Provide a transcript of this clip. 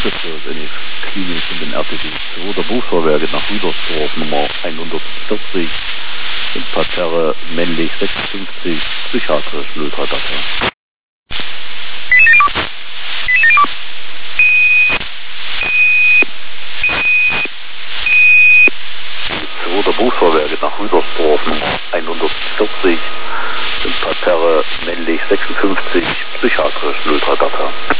Bezirk in die Klinik in den RTW 2 der Berufsvorwerke nach Rüdersdorf Nummer 140 sind Parterre männlich 56, psychiatrisch 03 Data. Der Berufsvorwerke nach Rüdersdorf Nummer 140 sind Parterre männlich 56, psychiatrisch 03 Data.